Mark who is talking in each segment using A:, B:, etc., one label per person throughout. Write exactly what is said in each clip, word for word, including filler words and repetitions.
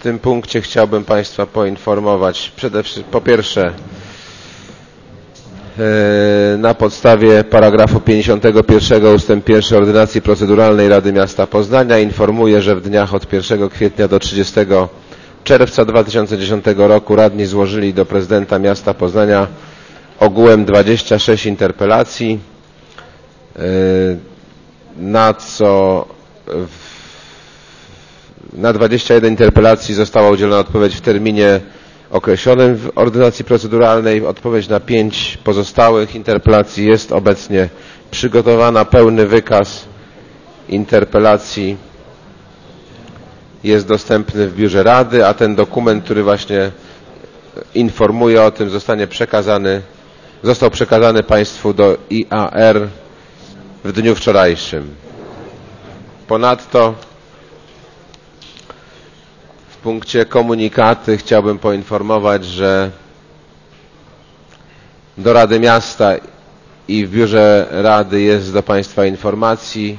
A: tym punkcie chciałbym Państwa poinformować przede wszystkim, po pierwsze, na podstawie paragrafu pięćdziesiątego pierwszego ustęp pierwszy Ordynacji Proceduralnej Rady Miasta Poznania informuję, że w dniach od pierwszego kwietnia do trzydziestego czerwca dwa tysiące dziesiątego roku radni złożyli do prezydenta miasta Poznania ogółem dwadzieścia sześć interpelacji, na co na dwadzieścia jeden interpelacji została udzielona odpowiedź w terminie określonym w ordynacji proceduralnej. Odpowiedź na pięć pozostałych interpelacji jest obecnie przygotowana. Pełny wykaz interpelacji jest dostępny w biurze Rady, a ten dokument, który właśnie informuje o tym, zostanie przekazany, został przekazany Państwu do I A R w dniu wczorajszym. Ponadto w punkcie komunikaty chciałbym poinformować, że do Rady Miasta i w biurze Rady jest do Państwa informacji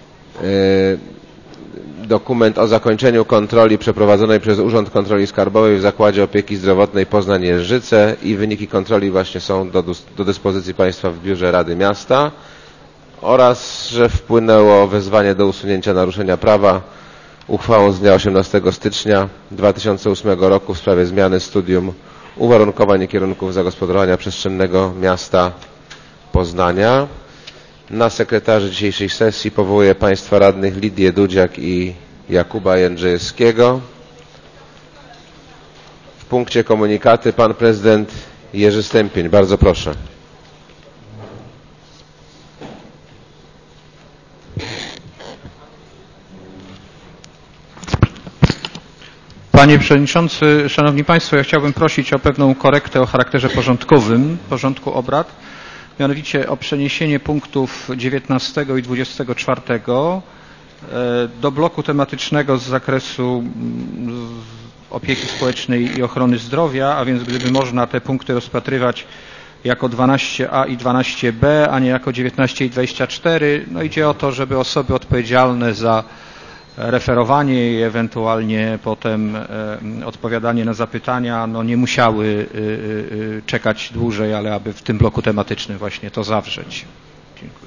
A: dokument o zakończeniu kontroli przeprowadzonej przez Urząd Kontroli Skarbowej w Zakładzie Opieki Zdrowotnej Poznań-Jeżyce i wyniki kontroli właśnie są do, do dyspozycji Państwa w biurze Rady Miasta, oraz że wpłynęło wezwanie do usunięcia naruszenia prawa uchwałą z dnia osiemnastego stycznia dwa tysiące ósmego roku w sprawie zmiany studium uwarunkowań i kierunków zagospodarowania przestrzennego miasta Poznania. Na sekretarzy dzisiejszej sesji powołuję Państwa radnych Lidię Dudziak i Jakuba Jędrzejewskiego. W punkcie komunikaty Pan Prezydent Jerzy Stępień. Bardzo proszę.
B: Panie Przewodniczący, Szanowni Państwo, ja chciałbym prosić o pewną korektę o charakterze porządkowym porządku obrad, mianowicie o przeniesienie punktów dziewiętnastego i dwudziestego czwartego do bloku tematycznego z zakresu opieki społecznej i ochrony zdrowia, a więc gdyby można te punkty rozpatrywać jako dwanaście A i dwanaście B, a nie jako dziewiętnaście i dwadzieścia cztery. No idzie o to, żeby osoby odpowiedzialne za referowanie i ewentualnie potem odpowiadanie na zapytania no nie musiały czekać dłużej, ale aby w tym bloku tematycznym właśnie to zawrzeć. Dziękuję.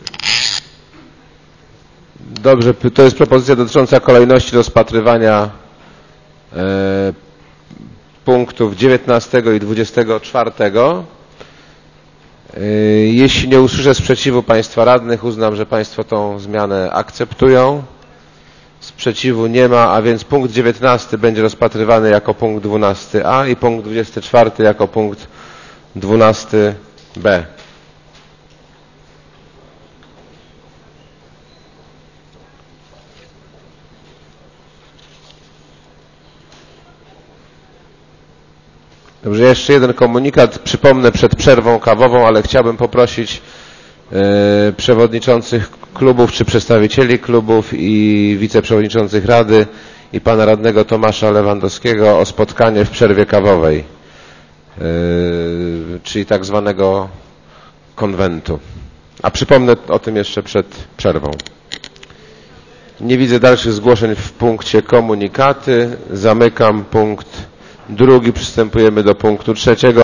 A: Dobrze, to jest propozycja dotycząca kolejności rozpatrywania e, punktów dziewiętnastego i dwudziestego czwartego. E, jeśli nie usłyszę sprzeciwu Państwa radnych, uznam, że Państwo tą zmianę akceptują. Sprzeciwu nie ma, a więc punkt dziewiętnasty będzie rozpatrywany jako punkt dwunasty A i punkt dwudziesty czwarty jako punkt dwunasty B. Dobrze, jeszcze jeden komunikat. Przypomnę przed przerwą kawową, ale chciałbym poprosić e, przewodniczących klubów czy przedstawicieli klubów i wiceprzewodniczących Rady i pana radnego Tomasza Lewandowskiego o spotkanie w przerwie kawowej, yy, czyli tak zwanego konwentu. A przypomnę o tym jeszcze przed przerwą. Nie widzę dalszych zgłoszeń w punkcie komunikaty. Zamykam punkt drugi. Przystępujemy do punktu trzeciego.